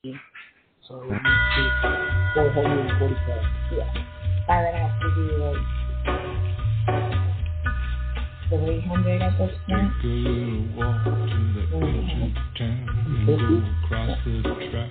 So it needs to be 445. Yeah. I would have to do like 300 at this point. Take a little walk to the edge of town and go across the track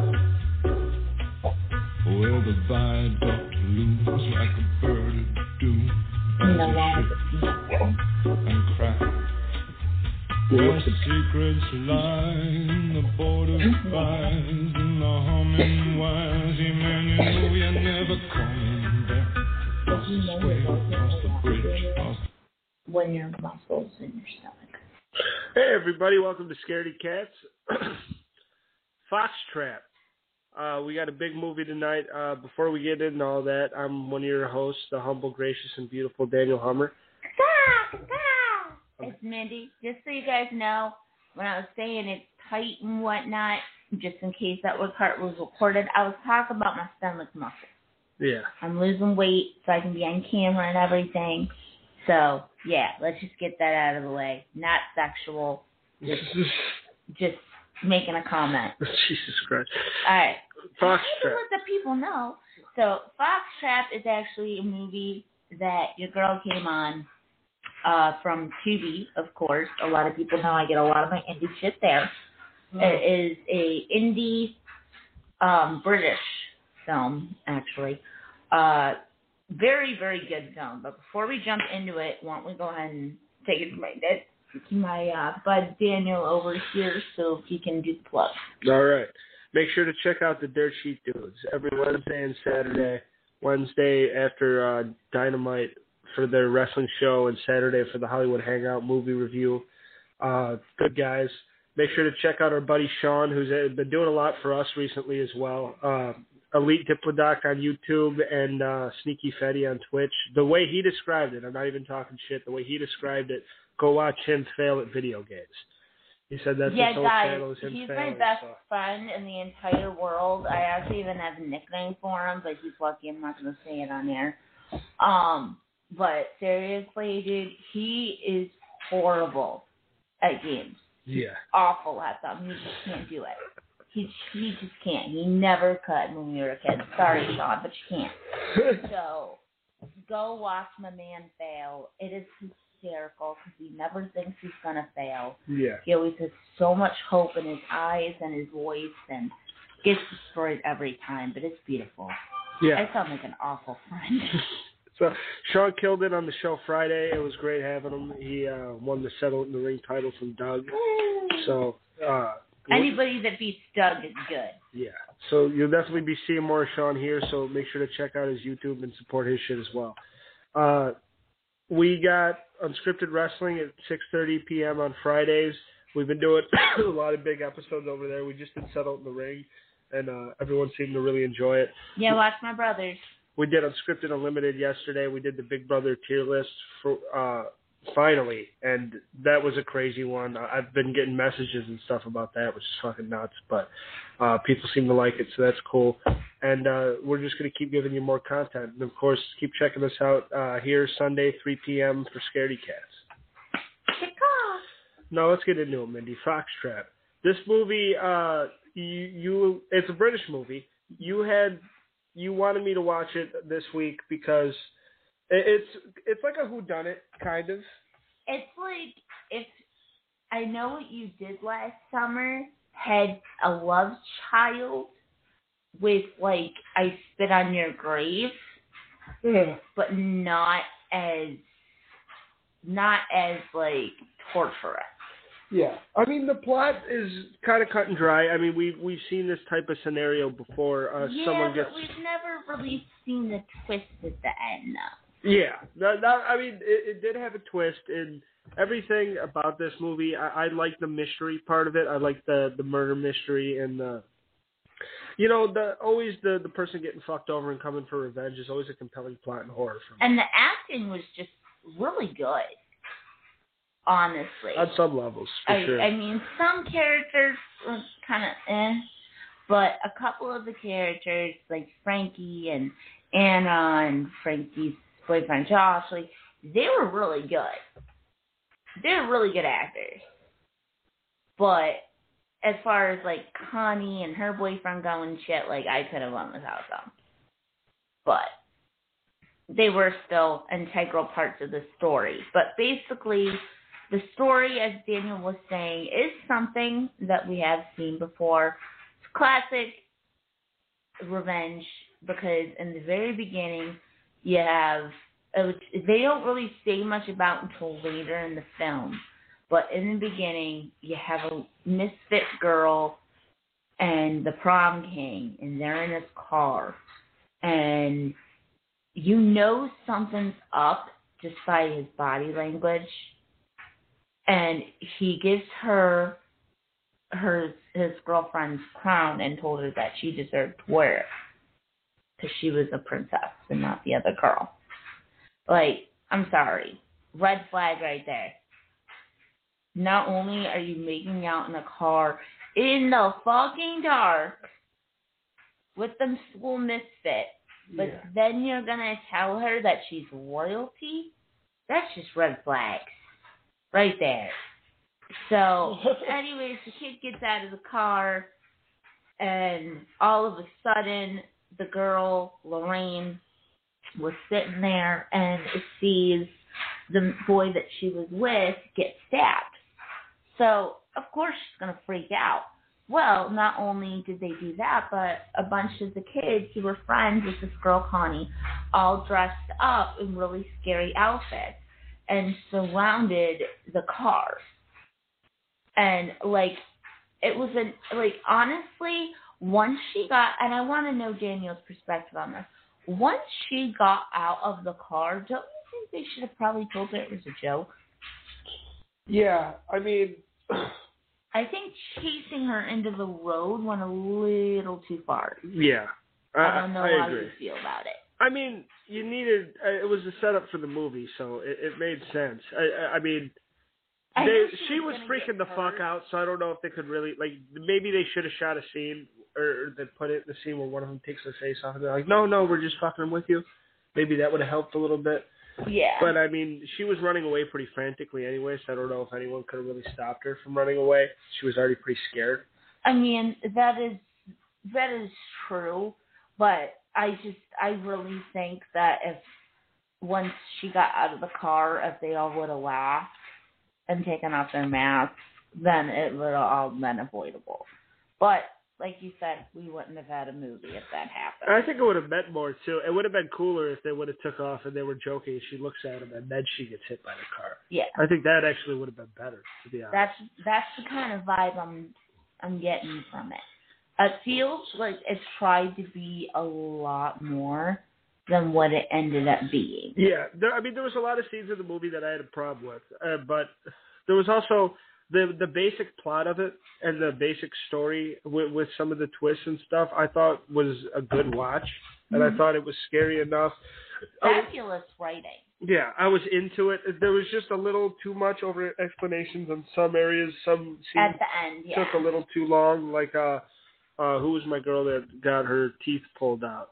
where the viaduct looms like a bird of doom as it shifts and cracks. Where secrets lie in the border fires and the humming wires. Yeah, man, you know you're never coming back. Across the sway, across the bridge, across the... When your muscles in your stomach. Hey everybody, welcome to Scaredy Cats. Foxtrot. We got a big movie tonight. Before we get into all that, I'm one of your hosts, the humble, gracious, and beautiful Daniel Hummer. It's Mindy. Just so you guys know, when I was saying it's tight and whatnot, just in case that part was recorded, I was talking about my stomach muscles. Yeah. I'm losing weight so I can be on camera and everything. So, yeah, let's just get that out of the way. Not sexual. Just making a comment. Jesus Christ. All right. Foxtrot. I need to let the people know. So, Foxtrot is actually a movie that your girl came on from Tubi, of course. A lot of people know I get a lot of my indie shit there. It is a indie British film, actually. Very, very good film. But before we jump into it, why don't we go ahead and take it from my bud Daniel over here so he can do the plug. All right. Make sure to check out the Dirt Sheet Dudes every Wednesday and Saturday. Wednesday after Dynamite for their wrestling show and Saturday for the Hollywood Hangout movie review. Good guys. Make sure to check out our buddy Sean, who's been doing a lot for us recently as well. Elite Diplodoc on YouTube and Sneaky Fetty on Twitch. The way he described it, I'm not even talking shit, the way he described it, go watch him fail at video games. He said that's his whole channel is him he's failing. my best friend in the entire world. I actually even have a nickname for him, but he's lucky I'm not going to say it on air. But seriously, dude, he is horrible at games. Yeah. Awful at them. He just can't do it. He just can't. He never could when we were kids. Sorry, Sean, but you can't. So, go watch my man fail. It is hysterical because he never thinks he's going to fail. Yeah. He always has so much hope in his eyes and his voice and gets destroyed every time, but it's beautiful. Yeah. I sound like an awful friend. So, Sean killed it on the show Friday. It was great having him. He won the Settle in the Ring title from Doug. So, anybody that beats Doug is good. Yeah. So, you'll definitely be seeing more of Sean here, so make sure to check out his YouTube and support his shit as well. We got Unscripted Wrestling at 6:30 p.m. on Fridays. We've been doing a lot of big episodes over there. We just did Settle in the Ring, and everyone seemed to really enjoy it. Yeah, watch my brothers. We did Unscripted Unlimited yesterday. We did the Big Brother tier list for finally, and that was a crazy one. I've been getting messages and stuff about that, which is fucking nuts, but people seem to like it, so that's cool. And we're just going to keep giving you more content. And, of course, keep checking us out here Sunday, 3 p.m. for Scaredy Cats. Now, let's get into it, Mindy. Foxtrot. This movie, it's a British movie. You wanted me to watch it this week because it's like a whodunit, kind of. It's like if I Know What You Did Last Summer had a love child with like I Spit on Your Grave, but not as like torturous. Yeah, I mean the plot is kind of cut and dry. I mean we've seen this type of scenario before. Someone gets. But we've never really seen the twist at the end, though. Yeah, I mean it did have a twist, and everything about this movie. I like the mystery part of it. I like the murder mystery and the person getting fucked over and coming for revenge is always a compelling plot in horror for me. And the acting was just really good. Honestly. On some levels, for sure. I mean, some characters were kind of but a couple of the characters, like Frankie and Anna and Frankie's boyfriend Josh, like, they were really good. They're really good actors. But as far as, like, Connie and her boyfriend going shit, like, I could have won without them. But they were still integral parts of the story. But basically, the story, as Daniel was saying, is something that we have seen before. It's classic revenge, because in the very beginning, you have, they don't really say much about until later in the film, but in the beginning, you have a misfit girl and the prom king, and they're in his car, and you know something's up just by his body language, and he gives her his girlfriend's crown and told her that she deserved to wear it because she was a princess and not the other girl. Like, I'm sorry. Red flag right there. Not only are you making out in a car in the fucking dark with them school misfit, but then you're going to tell her that she's royalty? That's just red flags. Right there. So, anyways, the kid gets out of the car, and all of a sudden, the girl, Lorraine, was sitting there and sees the boy that she was with get stabbed. So, of course, she's going to freak out. Well, not only did they do that, but a bunch of the kids who were friends with this girl, Connie, all dressed up in really scary outfits and surrounded the car. And, like, it was honestly, once she got, and I want to know Daniel's perspective on this, once she got out of the car, don't you think they should have probably told her it was a joke? Yeah, I mean... I think chasing her into the road went a little too far. Yeah. I don't know how agree. you feel about it. I mean, you needed... it was a setup for the movie, so it made sense. I mean... She was freaking the fuck out, so I don't know if they could really... Like, maybe they should have shot a scene, or they put it in the scene where one of them takes their face off, and they're like, no, we're just fucking with you. Maybe that would have helped a little bit. Yeah. But, I mean, she was running away pretty frantically anyway, so I don't know if anyone could have really stopped her from running away. She was already pretty scared. I mean, that is true, but I really think that if once she got out of the car, if they all would have laughed and taken off their masks, then it would have all been avoidable. But, like you said, we wouldn't have had a movie if that happened. I think it would have meant more, too. It would have been cooler if they would have took off and they were joking. She looks at him and then she gets hit by the car. Yeah. I think that actually would have been better, to be honest. That's the kind of vibe I'm getting from it. It feels like it tried to be a lot more than what it ended up being. Yeah. There was a lot of scenes in the movie that I had a problem with. But there was also... The basic plot of it and the basic story with some of the twists and stuff, I thought was a good watch, and I thought it was scary enough. Fabulous writing. Yeah, I was into it. There was just a little too much over explanations on some areas. Some scenes at the end, yeah, took a little too long. Like, who was my girl that got her teeth pulled out?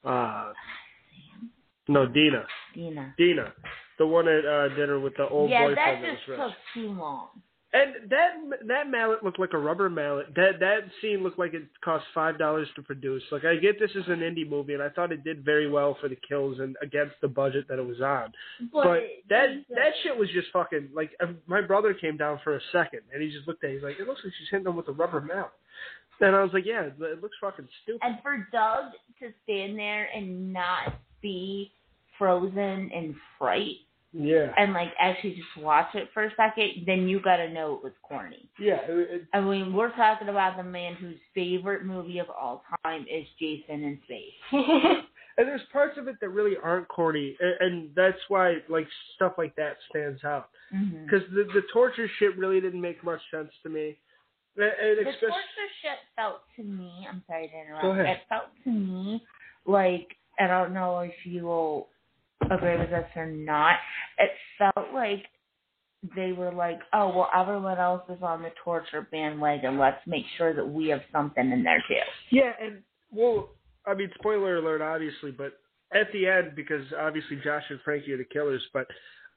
No, Dina. Dina, the one at dinner with the old boyfriend. Yeah, that just took too long. And that mallet looked like a rubber mallet. That scene looked like it cost $5 to produce. Like, I get this is an indie movie, and I thought it did very well for the kills and against the budget that it was on. But that shit was just fucking, like, my brother came down for a second, and he just looked at it. He's like, it looks like she's hitting him with a rubber mallet. And I was like, yeah, it looks fucking stupid. And for Doug to stand there and not be frozen in fright, yeah, and like actually just watch it for a second, then you gotta know it was corny. Yeah, I mean, we're talking about the man whose favorite movie of all time is Jason in Space. And there's parts of it that really aren't corny, and that's why like stuff like that stands out. Because the torture shit really didn't make much sense to me. The torture shit felt to me. I'm sorry to interrupt. Go ahead. It felt to me like, I don't know if you will agree with us or not, it felt like they were like, oh, well, everyone else is on the torture bandwagon. Let's make sure that we have something in there, too. Yeah, and, well, I mean, spoiler alert, obviously, but at the end, because obviously Josh and Frankie are the killers, but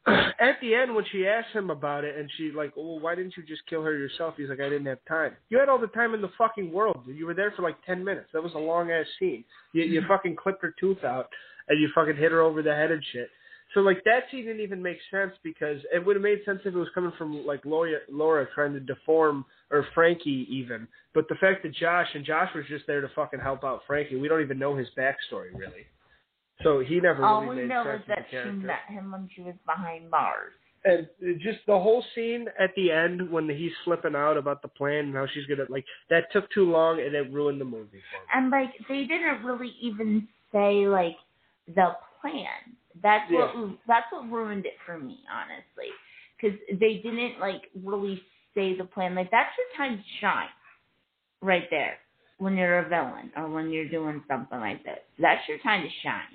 at the end, when she asked him about it, and she like, well, why didn't you just kill her yourself? He's like, I didn't have time. You had all the time in the fucking world. You were there for like 10 minutes. That was a long-ass scene. You fucking clipped her tooth out, and you fucking hit her over the head and shit. So, like, that scene didn't even make sense because it would have made sense if it was coming from, like, Laura trying to deform, or Frankie even. But the fact that Josh was just there to fucking help out Frankie, we don't even know his backstory, really. So he never really made sense. All we know is that she met him when she was behind bars. And just the whole scene at the end when he's flipping out about the plan and how she's going to, like, that took too long and it ruined the movie for me. And, like, they didn't really even say, like, the plan. That's what ruined it for me, honestly. Because they didn't, like, really say the plan. Like, that's your time to shine right there when you're a villain or when you're doing something like this. That's your time to shine.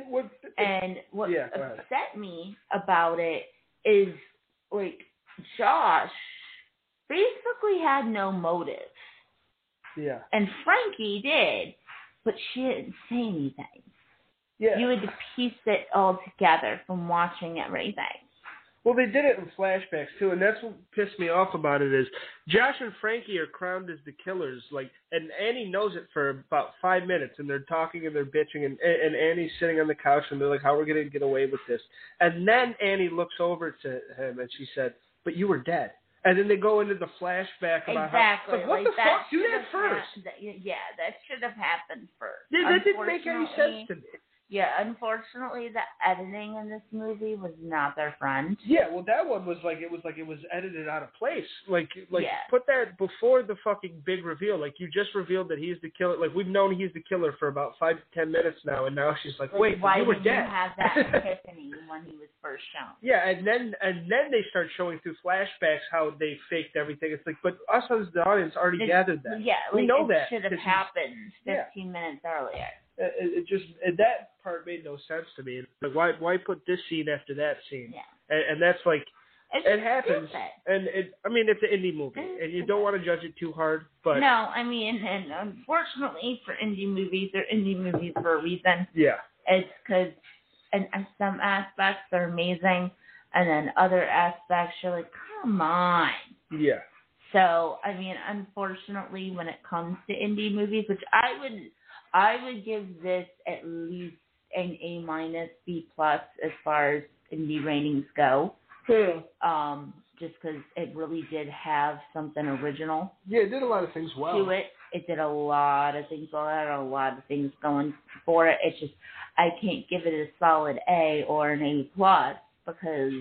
And what upset me about it is, like, Josh basically had no motive. Yeah. And Frankie did, but she didn't say anything. Yeah. You had to piece it all together from watching everything. Well, they did it in flashbacks, too, and that's what pissed me off about it is Josh and Frankie are crowned as the killers, like, and Annie knows it for about 5 minutes, and they're talking and they're bitching, and Annie's sitting on the couch, and they're like, how are we going to get away with this? And then Annie looks over to him, and she said, but you were dead. And then they go into the flashback about exactly. How, like, what the fuck? Do that first. That should have happened first. Yeah, that didn't make any sense to me. Yeah, unfortunately, the editing in this movie was not their friend. Yeah, well, that one was like it was edited out of place. Like put that before the fucking big reveal. Like you just revealed that he's the killer. Like we've known he's the killer for about 5 to 10 minutes now, and now she's like, wait, why you were did dead. You have that epiphany when he was first shown? Yeah, and then they start showing through flashbacks how they faked everything. It's like, but us as the audience already gathered that. Yeah, we know that should have happened 15 minutes earlier. That part made no sense to me. Like, why put this scene after that scene? Yeah. And that's like, it happens. Stupid. And it's an indie movie, and you don't want to judge it too hard. But no, I mean, and unfortunately for indie movies, they're indie movies for a reason. Yeah. It's because, and some aspects are amazing, and then other aspects you're like, come on. Yeah. So, I mean, unfortunately, when it comes to indie movies, which I would give this at least an A-, B+ as far as indie ratings go. Yeah. Just because it really did have something original. Yeah, it did a lot of things well. To it. It did a lot of things well. It had a lot of things going for it. It's just, I can't give it a solid A or an A+ because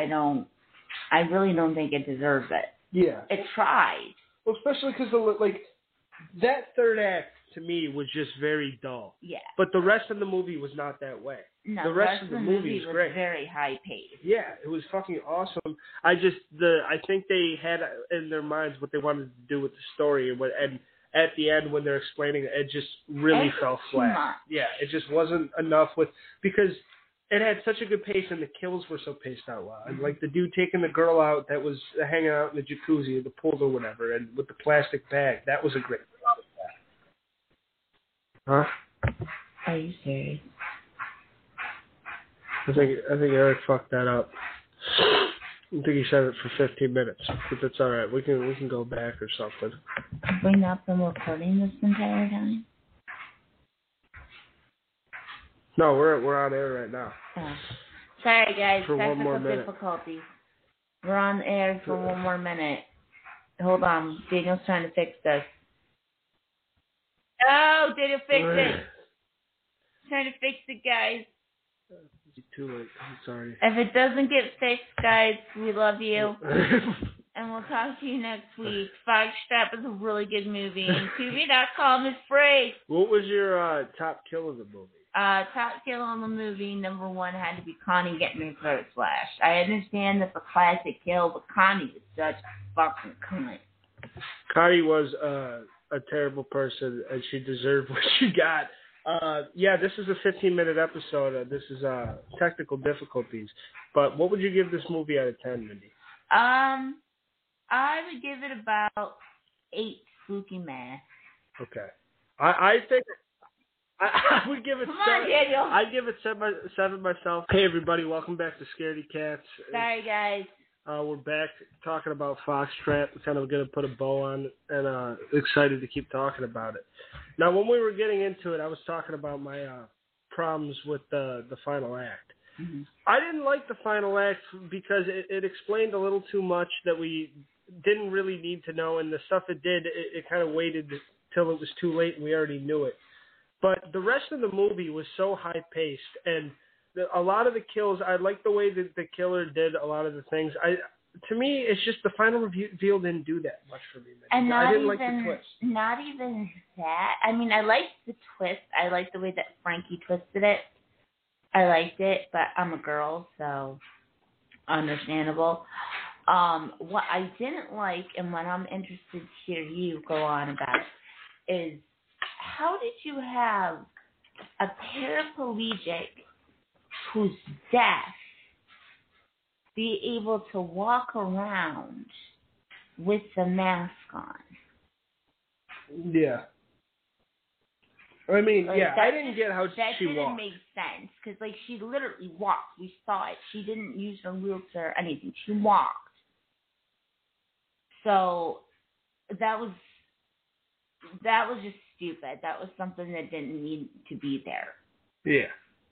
I really don't think it deserves it. Yeah. It tried. Well, especially because, like, that third act, to me, was just very dull. Yeah. But the rest of the movie was not that way. No, the rest of the movie was great. Very high paced. Yeah, it was fucking awesome. I think they had in their minds what they wanted to do with the story, and at the end when they're explaining it, it just really fell flat. Much. Yeah, it just wasn't enough because it had such a good pace and the kills were so paced out well. And like the dude taking the girl out that was hanging out in the jacuzzi or the pool or whatever, and with the plastic bag, that was a great. Huh? Are you serious? I think Eric fucked that up. I think he said it for 15 minutes, but that's all right. We can go back or something. Have we not been recording this entire time? No, we're on air right now. Oh. Sorry, guys. For one more Technical difficulties. We're on air for one more minute. Hold on. Daniel's trying to fix this. Oh, Daniel fix it. Trying to fix it, guys. Too late. I'm sorry. If it doesn't get fixed, guys, we love you. And we'll talk to you next week. Fogstrap is a really good movie. And Tubi.com is free. What was your top kill of the movie? Top kill on the movie, number one, had to be Connie getting her throat slashed. I understand that's a classic kill, but Connie is such a fucking cunt. Connie was a terrible person, and she deserved what she got. Yeah, this is a 15-minute episode. This is technical difficulties. But what would you give this movie out of 10, Mindy? I would give it about 8 spooky masks. Okay. I I would give it Come on, Daniel. I'd give it 7 myself. Hey, everybody. Welcome back to Scaredy Cats. Sorry, guys. We're back talking about Foxtrot. We're kind of going to put a bow on it and excited to keep talking about it. Now, when we were getting into it, I was talking about my problems with the final act. Mm-hmm. I didn't like the final act because it explained a little too much that we didn't really need to know, and the stuff it did, it kind of waited till it was too late and we already knew it. But the rest of the movie was so high-paced, and a lot of the kills, I like the way that the killer did a lot of the things. To me, it's just the final reveal didn't do that much for me. And I didn't like the twist. Not even that. I mean, I liked the twist. I liked the way that Frankie twisted it. I liked it, but I'm a girl, so understandable. What I didn't like, and what I'm interested to hear you go on about, is how did you have a paraplegic who's deaf be able to walk around with the mask on? Yeah. I mean, like, yeah, I didn't get how she walked. That didn't make sense, because, like, she literally walked. We saw it. She didn't use her wheelchair or anything. She walked. So that was just stupid. That was something that didn't need to be there. Yeah.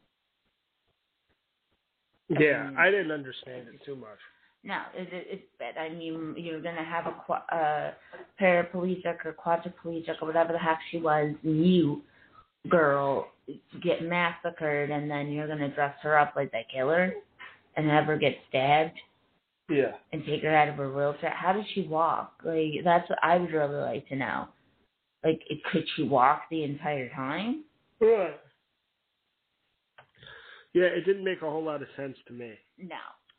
Yeah, I didn't understand it too much. No, it's bad. I mean, you're going to have a paraplegic or quadriplegic or whatever the heck she was, new girl, get massacred, and then you're going to dress her up like that killer and have her get stabbed. Yeah. And take her out of her wheelchair. How did she walk? Like, that's what I would really like to know. Like, could she walk the entire time? Right. Yeah, it didn't make a whole lot of sense to me. No.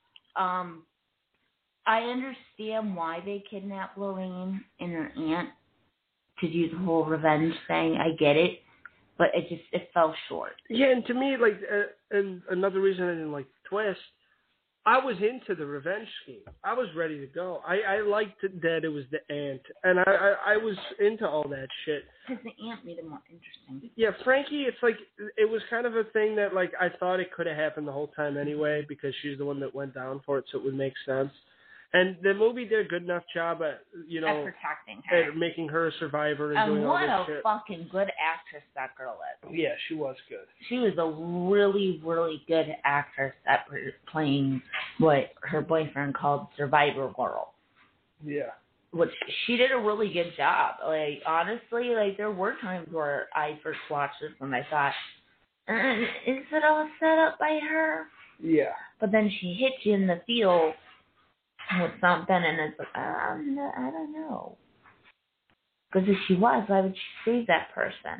I understand why they kidnapped Lorraine and her aunt to do the whole revenge thing. I get it. But it fell short. Yeah, and to me, like, and another reason I didn't like the twist, I was into the revenge scheme. I was ready to go. I liked that it was the aunt, and I was into all that shit. Because the aunt made it more interesting. Yeah, Frankie, it's like, it was kind of a thing that, like, I thought it could have happened the whole time anyway, because she's the one that went down for it, so it would make sense. And the movie did a good enough job at, at protecting her. At making her a survivor and doing all this shit. What a fucking good actress that girl is. Yeah, she was good. She was a really, really good actress at playing what her boyfriend called Survivor Girl. Yeah. Which she did a really good job. Like, honestly, like, there were times where I first watched this and I thought, is it all set up by her? Yeah. But then she hits you in the field with something, and it's like, I don't know. Because if she was, why would she save that person?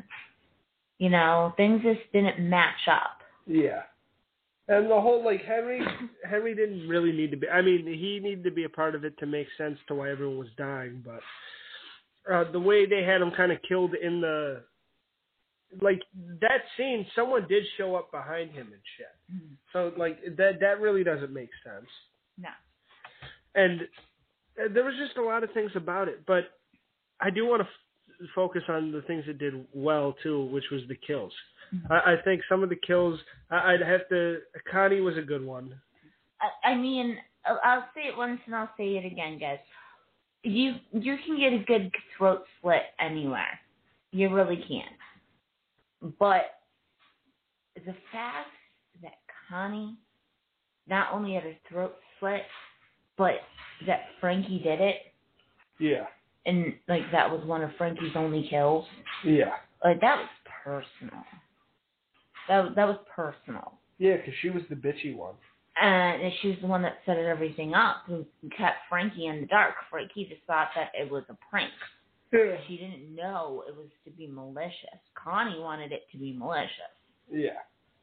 Things just didn't match up. Yeah. And the whole, like, Henry didn't really need to be, I mean, he needed to be a part of it to make sense to why everyone was dying, but the way they had him kind of killed in the, like, that scene, someone did show up behind him and shit. Mm-hmm. So, like, that really doesn't make sense. No. And there was just a lot of things about it, but I do want to focus on the things that did well, too, which was the kills. Mm-hmm. I think some of the kills, I'd have to, Connie was a good one. I mean, I'll say it once and I'll say it again, guys. You can get a good throat slit anywhere. You really can. But the fact that Connie not only had her throat slit, but that Frankie did it. Yeah. And, like, that was one of Frankie's only kills. Yeah. Like, that was personal. That was personal. Yeah, because she was the bitchy one. And she was the one that set everything up, who kept Frankie in the dark. Frankie just thought that it was a prank. Yeah. She didn't know it was to be malicious. Connie wanted it to be malicious. Yeah.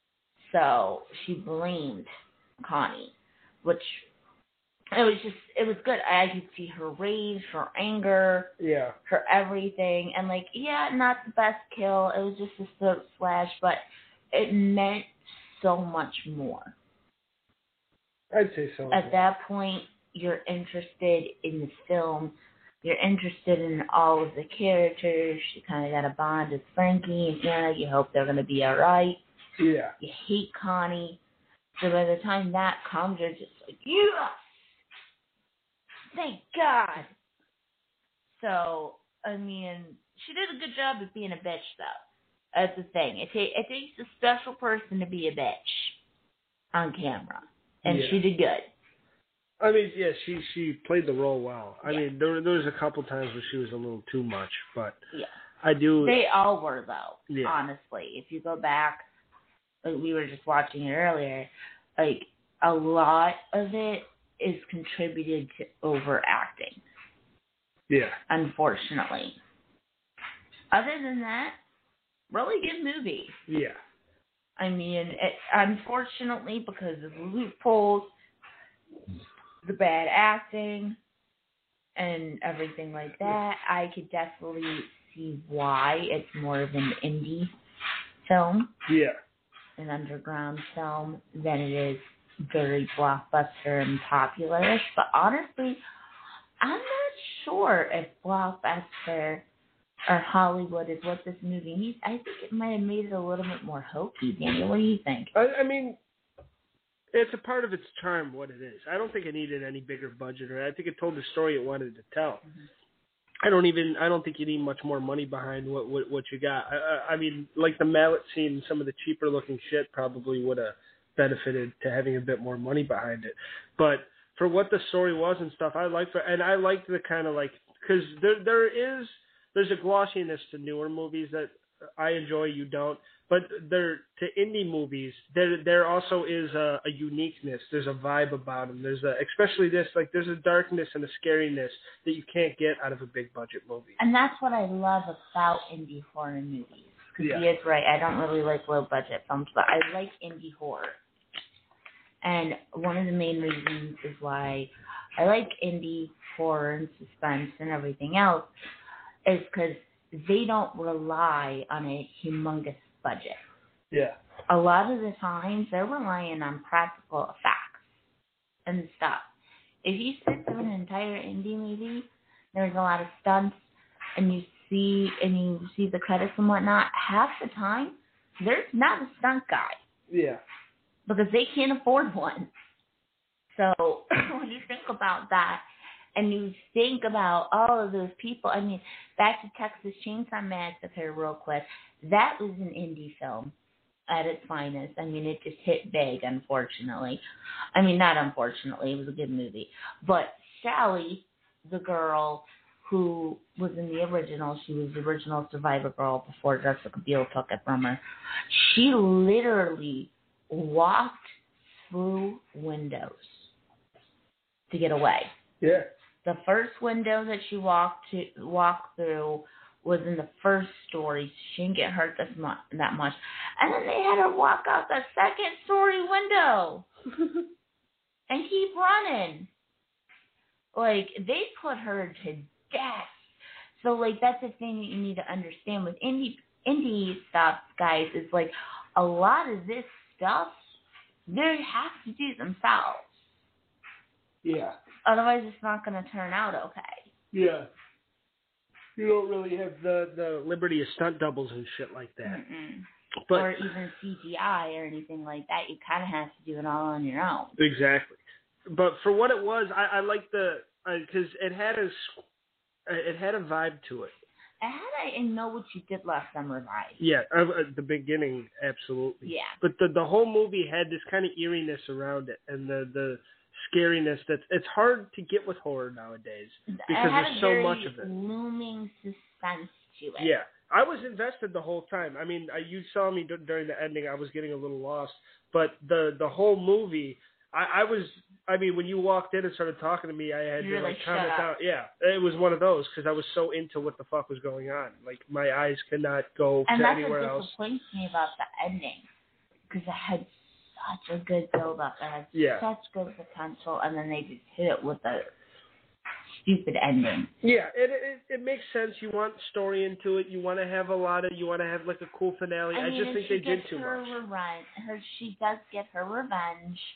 So she blamed Connie, which... It was good. I could see her rage, her anger, her everything. And, like, yeah, not the best kill. It was just a throat slash, but it meant so much more. I'd say so. At that point, you're interested in the film you're interested in all of the characters. You kind of got a bond with Frankie and Anna. You hope they're going to be all right. Yeah. You hate Connie. So by the time that comes, you're just like, yes! Thank God! So, I mean, she did a good job of being a bitch, though. That's the thing. It takes a special person to be a bitch on camera. And she did good. I mean, yeah, she played the role well. I mean, there was a couple times where she was a little too much, but I do... They all were, though, honestly. If you go back, like we were just watching it earlier, like, a lot of it is contributed to overacting. Yeah. Unfortunately. Other than that, really good movie. Yeah. I mean, unfortunately, because of the loopholes, the bad acting, and everything like that, I could definitely see why it's more of an indie film. Yeah. An underground film than it is very blockbuster and popular-ish. But honestly, I'm not sure if blockbuster or Hollywood is what this movie needs. I think it might have made it a little bit more hokey. Daniel, what do you think? I mean, it's a part of its charm, what it is. I don't think it needed any bigger budget, or I think it told the story it wanted to tell. Mm-hmm. I don't think you need much more money behind what you got. I mean, like the mallet scene, some of the cheaper looking shit probably would have benefited to having a bit more money behind it. But for what the story was and stuff, I liked the kind of like, because there's a glossiness to newer movies that I enjoy, you don't. But to indie movies, there also is a uniqueness. There's a vibe about them. Especially this, like there's a darkness and a scariness that you can't get out of a big budget movie. And that's what I love about indie horror movies. Because he is right. I don't really like low budget films, but I like indie horror. And one of the main reasons is why I like indie horror and suspense and everything else is because they don't rely on a humongous budget. Yeah. A lot of the times, they're relying on practical effects and stuff. If you sit through an entire indie movie, there's a lot of stunts, and you see the credits and whatnot. Half the time, there's not a stunt guy. Yeah. Because they can't afford one. So when you think about that, and you think about all of those people, I mean, back to Texas Chainsaw Massacre real quick, that was an indie film at its finest. I mean, it just hit big, unfortunately. I mean, not unfortunately, it was a good movie. But Sally, the girl who was in the original, she was the original Survivor girl before Jessica Biel took it from her. She literally walked through windows to get away. Yeah. The first window that she walked through was in the first story. So she didn't get hurt that much. And then they had her walk out the second story window and keep running. Like, they put her to death. So, like, that's the thing that you need to understand with indie stuff, guys, is, like, a lot of this stuff, they have to do themselves. Yeah. Otherwise, it's not going to turn out okay. Yeah. You don't really have the liberty of stunt doubles and shit like that. Mm-mm. But, or even CGI or anything like that. You kind of have to do it all on your own. Exactly. But for what it was, I liked because it had a vibe to it. I Know What You Did Last Summer vibe. Yeah, the beginning, absolutely. Yeah. But the whole movie had this kind of eeriness around it, and the scariness it's hard to get with horror nowadays because there's so much of it. Looming suspense to it. Yeah. I was invested the whole time. I mean, you saw me during the ending. I was getting a little lost. But the whole movie, when you walked in and started talking to me, I had to like comment out. Yeah, it was one of those because I was so into what the fuck was going on. Like, my eyes could not go to anywhere else. And that's what disappoints me about the ending, because it had such a good build-up. It had such good potential, and then they just hit it with a stupid ending. Yeah, it makes sense. You want story into it. You want to have like a cool finale. I just think they did too much. She does get her revenge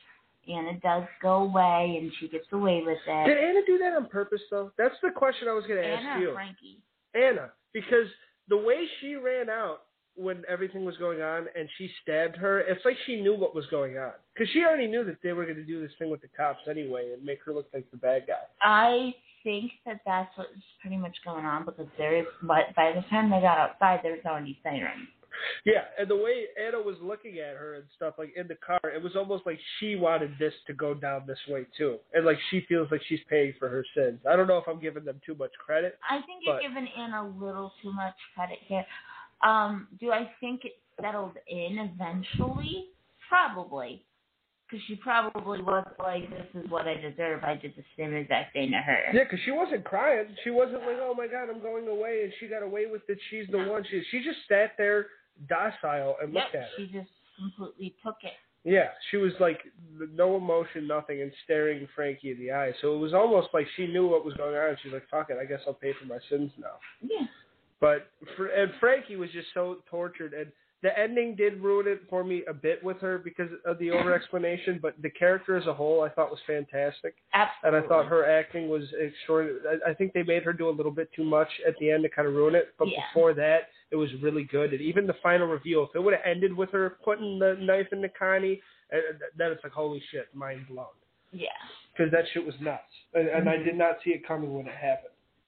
Anna does go away and she gets away with it. Did Anna do that on purpose, though? That's the question I was going to ask Anna you. or Frankie? Anna, because the way she ran out when everything was going on and she stabbed her, it's like she knew what was going on. Because she already knew that they were going to do this thing with the cops anyway and make her look like the bad guy. I think that's what's pretty much going on because by the time they got outside, there's already sirens. Yeah, and the way Anna was looking at her and stuff, like in the car, it was almost like she wanted this to go down this way too. And like she feels like she's paying for her sins. I don't know if I'm giving them too much credit. I think you're giving Anna a little too much credit here. Do I think it settled in eventually? Probably. Because she probably was like, this is what I deserve. I did the same exact thing to her. Yeah, because she wasn't crying. She wasn't like, oh my God, I'm going away, and she got away with it. She's the one. She just sat there docile and looked at her. She just completely took it. Yeah, she was like no emotion, nothing, and staring Frankie in the eye. So it was almost like she knew what was going on. She's like, fuck it, I guess I'll pay for my sins now. Yeah. But Frankie was just so tortured, and the ending did ruin it for me a bit with her because of the over-explanation, but the character as a whole I thought was fantastic. Absolutely. And I thought her acting was extraordinary. I think they made her do a little bit too much at the end to kind of ruin it, but before that, it was really good. And even the final reveal, if it would have ended with her putting the knife into Connie, then it's like, holy shit, mind blown. Yeah. Because that shit was nuts. And I did not see it coming when it happened.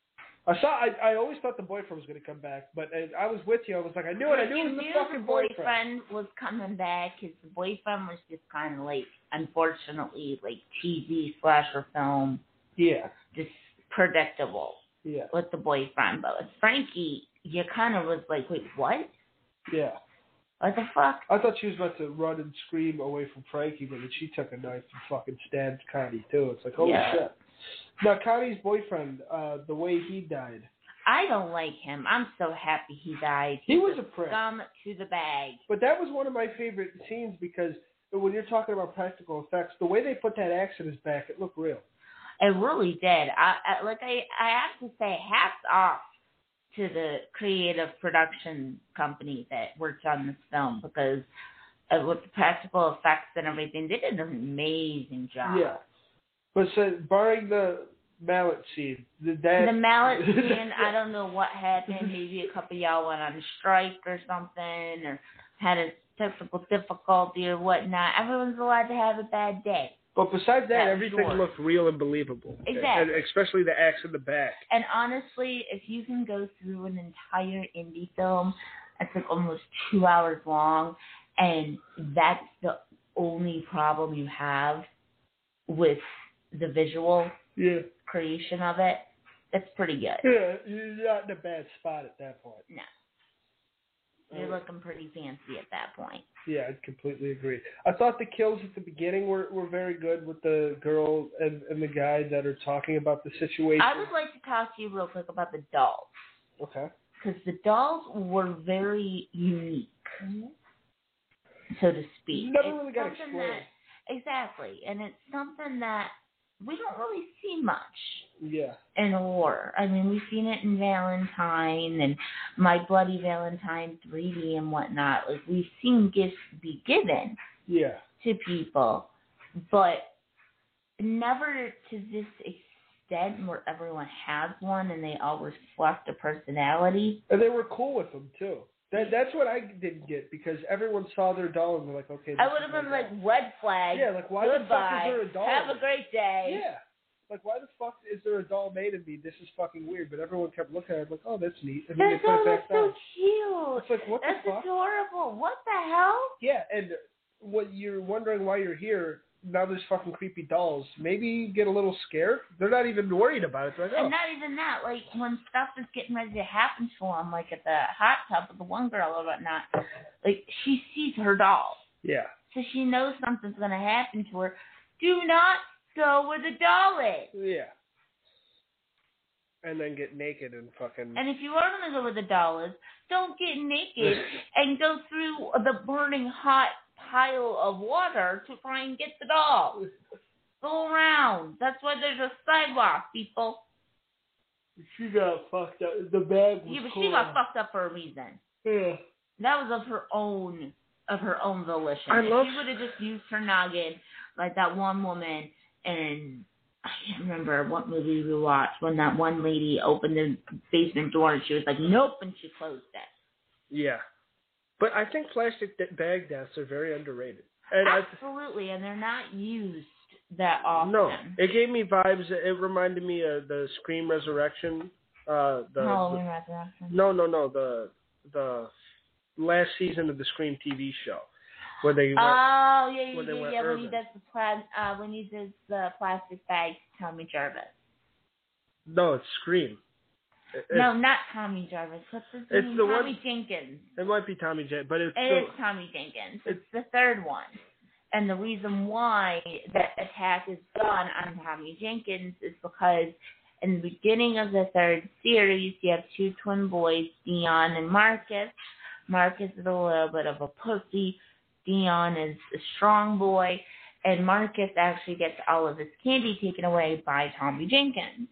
I always thought the boyfriend was going to come back, but I was with you. I was like, I knew it. I knew it was the fucking boyfriend. The boyfriend was coming back because the boyfriend was just kind of like, unfortunately, like cheesy slasher film. Yeah. Just predictable. Yeah. With the boyfriend, but with Frankie, you kind of was like, wait, what? Yeah. What the fuck? I thought she was about to run and scream away from Frankie, but then she took a knife and fucking stabbed Connie too. It's like, holy shit. Now, Connie's boyfriend, the way he died. I don't like him. I'm so happy he died. He was a prick. Scum to the bag. But that was one of my favorite scenes because when you're talking about practical effects, the way they put that axe in his back, it looked real. It really did. I have to say, hats off to the creative production company that worked on this film because with the practical effects and everything, they did an amazing job. Yeah. But so, barring the mallet scene, the mallet scene, I don't know what happened. Maybe a couple of y'all went on strike or something, or had a technical difficulty or whatnot. Everyone's allowed to have a bad day. But besides that everything looked real and believable. Exactly. And especially the axe in the back. And honestly, if you can go through an entire indie film, it's like almost 2 hours long, and that's the only problem you have with the visual creation of it, it's pretty good. Yeah, you're not in a bad spot at that point. No. You're looking pretty fancy at that point. Yeah, I completely agree. I thought the kills at the beginning were very good with the girl and the guy that are talking about the situation. I would like to talk to you real quick about the dolls. Okay. Because the dolls were very unique, so to speak. Never really got explained. Exactly. And it's something that we don't really see much in horror. I mean, we've seen it in Valentine and My Bloody Valentine 3D and whatnot. Like, we've seen gifts be given to people, but never to this extent where everyone has one and they all reflect a personality. And they were cool with them, too. That's what I didn't get, because everyone saw their doll and they're like, okay. I would have been like, red flag. Yeah, like, why goodbye. The fuck is there a doll? Have a great day. Yeah. Like, why the fuck is there a doll made of me? This is fucking weird. But everyone kept looking at it like, oh, that's neat. And then they put it back down. So cute. It's like, what the fuck? That's adorable. What the hell? Yeah, and what you're wondering why you're here, now there's fucking creepy dolls. Maybe get a little scared. They're not even worried about it. They're like, oh. And not even that. Like, when stuff is getting ready to happen to them, like at the hot tub with the one girl or whatnot, like, she sees her doll. Yeah. So she knows something's going to happen to her. Do not go where the doll is. Yeah. And then get naked and fucking... And if you are going to go where the doll is, don't get naked and go through the burning hot pile of water to try and get the doll. Go around. That's why there's a sidewalk, people. She got fucked up. The bag was Yeah, but she got fucked up for a reason. Yeah. That was of her own of her own volition. If she would have just used her noggin, like that one woman, and I can't remember what movie we watched when that one lady opened the basement door and she was like, nope, and she closed it. Yeah. But I think plastic bag deaths are very underrated. And absolutely, and they're not used that often. No, it gave me vibes. It reminded me of the Scream Resurrection. Halloween Resurrection. No. The last season of the Scream TV show, where they when he does the plastic bag to Tommy Jarvis. No, it's Scream. No, not Tommy Jarvis. What's his name? Tommy Jenkins. It might be Tommy Jenkins, but it is Tommy Jenkins. It's the third one. And the reason why that attack is done on Tommy Jenkins is because in the beginning of the third series, you have two twin boys, Dion and Marcus. Marcus is a little bit of a pussy. Dion is a strong boy. And Marcus actually gets all of his candy taken away by Tommy Jenkins.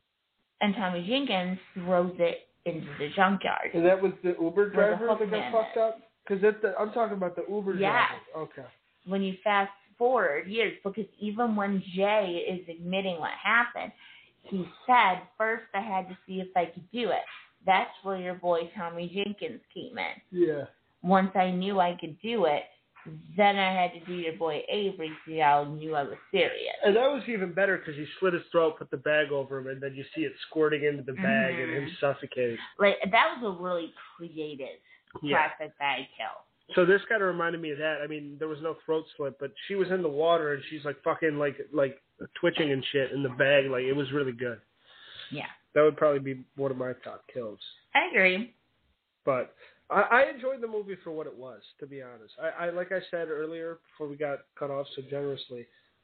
And Tommy Jenkins throws it into the junkyard. And that was the Uber driver that got fucked up? Because I'm talking about the Uber driver. Okay. When you fast forward years, because even when Jay is admitting what happened, he said, first I had to see if I could do it. That's where your boy Tommy Jenkins came in. Yeah. Once I knew I could do it, then I had to do your boy Avery so y'all knew I was serious. And that was even better because he slit his throat, put the bag over him, and then you see it squirting into the bag and him suffocating. Like, that was a really creative plastic bag kill. So this kind of reminded me of that. I mean, there was no throat slit, but she was in the water and she's like fucking like twitching and shit in the bag. Like, it was really good. Yeah. That would probably be one of my top kills. I agree. But I enjoyed the movie for what it was, to be honest. I like I said earlier before we got cut off so generously,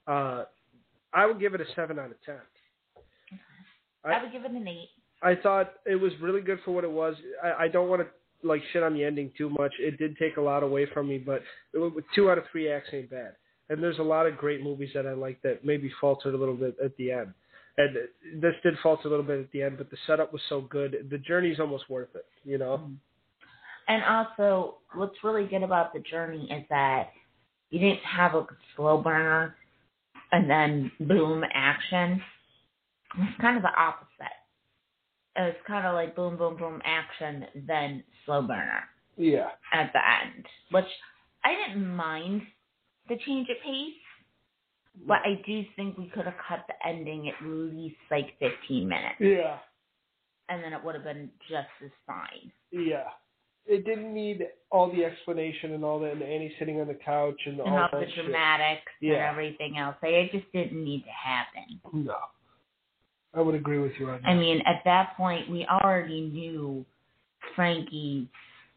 I would give it a 7 out of 10. Okay. I would give it an 8. I thought it was really good for what it was. I don't want to like shit on the ending too much. It did take a lot away from me, but 2 out of 3 acts ain't bad. And there's a lot of great movies that I like that maybe faltered a little bit at the end. And this did falter a little bit at the end, but the setup was so good. The journey's almost worth it, you know? And also, what's really good about the journey is that you didn't have a slow burner and then boom, action. It's kind of the opposite. It's kind of like boom, boom, boom, action, then slow burner. Yeah. At the end, which I didn't mind the change of pace, but I do think we could have cut the ending at least like 15 minutes. Yeah. And then it would have been just as fine. Yeah. It didn't need all the explanation and all that, and Annie sitting on the couch and all that the dramatics and everything else. It just didn't need to happen. No. I would agree with you on that. I mean, at that point, we already knew Frankie's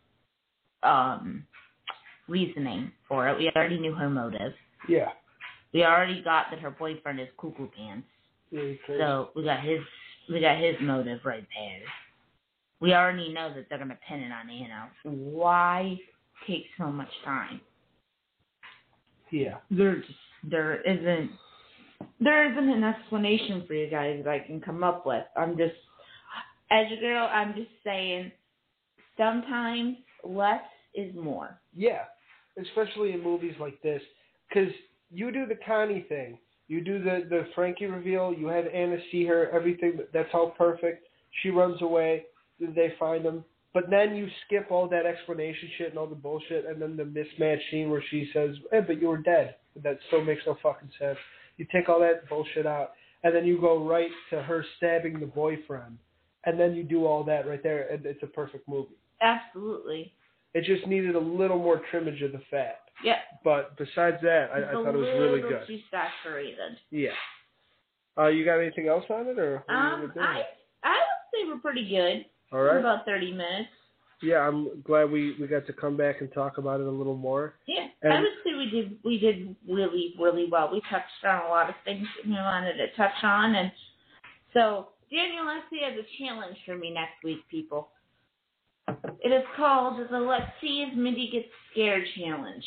reasoning for it. We already knew her motive. Yeah. We already got that her boyfriend is cuckoo pants. Yeah, so we got his motive right there. We already know that they're gonna pin it on Anna. Why take so much time? Yeah. There isn't an explanation for you guys that I can come up with. I'm just, as a girl, I'm just saying, sometimes less is more. Yeah, especially in movies like this, because you do the Connie thing, you do the Frankie reveal, you had Anna see her, everything, that's all perfect. She runs away, they find him, but then you skip all that explanation shit and all the bullshit, and then the mismatched scene where she says, but you were dead. That still makes no fucking sense. You take all that bullshit out, and then you go right to her stabbing the boyfriend, and then you do all that right there, and it's a perfect movie. Absolutely. It just needed a little more trimmage of the fat. Yeah. But besides that, I thought it was really good. Too saturated. Yeah. You got anything else on it, or? I would say we're pretty good. All right. For about 30 minutes. Yeah, I'm glad we got to come back and talk about it a little more. Yeah, and I would say we did really, really well. We touched on a lot of things that we wanted to touch on, and so Daniel actually has a challenge for me next week, people. It is called the Let's See If Mindy Gets Scared Challenge.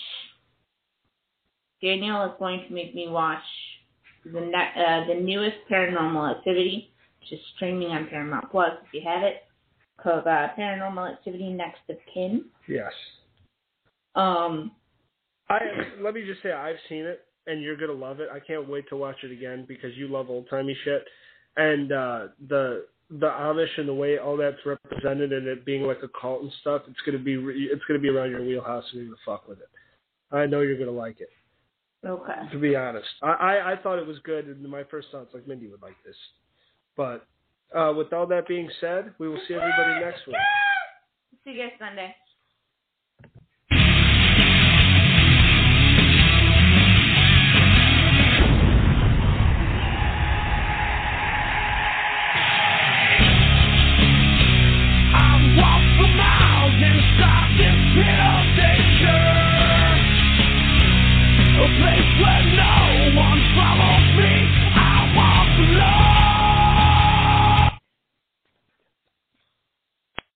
Daniel is going to make me watch the newest Paranormal Activity, which is streaming on Paramount Plus if you have it. Called Paranormal Activity Next of Kin. Yes. Let me just say, I've seen it, and you're gonna love it. I can't wait to watch it again because you love old timey shit, and the Amish and the way all that's represented and it being like a cult and stuff. It's gonna be around your wheelhouse, and you're gonna fuck with it. I know you're gonna like it. Okay. To be honest, I thought it was good, and my first thoughts like Mindy would like this, but with all that being said, we will see everybody next week. See you guys Sunday.